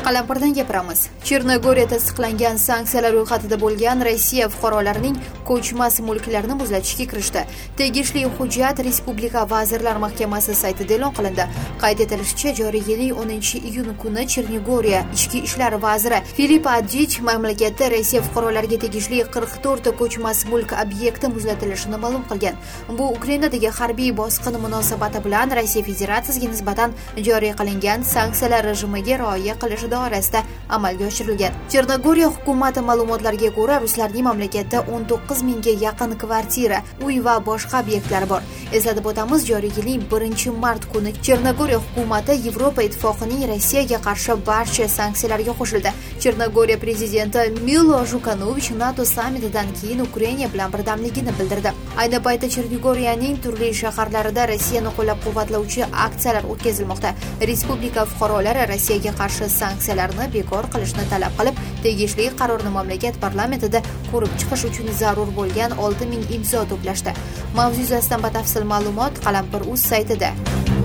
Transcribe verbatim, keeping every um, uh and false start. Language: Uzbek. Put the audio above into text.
Qalampirdan gapiramiz. Chernogoriya tasdiqlangan sanksiyalar ro'yxatida bo'lgan Rossiya fuqarolarining ko'chmas mulklarini muzlatishga kirishdi. Tegishli hujjat Respublika Vazirlar Mahkamasi saytida e'lon qilindi. Qayd etilishicha, joriy yilning o'ninchi iyun kuni Chernogoriya ichki ishlar vaziri Filip Adich mamlakatda Rossiya fuqarolariga tegishli qirq to'rtta ko'chmas mulk obyekti muzlatilishini ma'lum qilgan. Bu Ukrainadagi harbiy bosqin munosabati bilan Rossiya Federatsiyasiga nisbatan joriy qilingan sanksiyalar rejimiga rioya qilish doirasida amalga oshirilgan. Chernogoriya hukumati ma'lumotlariga ko'ra, ruslarning mamlakatda o'n to'qqiz mingga yaqin kvartira, uy va boshqa obyektlar bor. Eslatib o'tamiz, joriy yilning birinchi mart kuni Chernogoriya hukumati Yevropa ittifoqining Rossiyaga qarshi barcha sanksiyalarga qo'shildi. Chernogoriya prezidenti Milo Zhukanovich NATO sammitidan keyin Ukraina bilan birdamligini bildirdi. Ayni paytda Chernogoriyaning turli shaharlarida Rossiyani qo'llab-quvvatlovchi aksiyalar o'tkazilmoqda. Respublika fuqarolari Rossiyaga qarshi sanksiyalarni bekor qilishni talab qilib, tegishli qarorni mamlakat parlamentida ko'rib chiqish uchun zarur bo'lgan olti ming imzo to'plashdi. Mavzu yuzasidan batafsil ma'lumot Qalampir.uz saytida.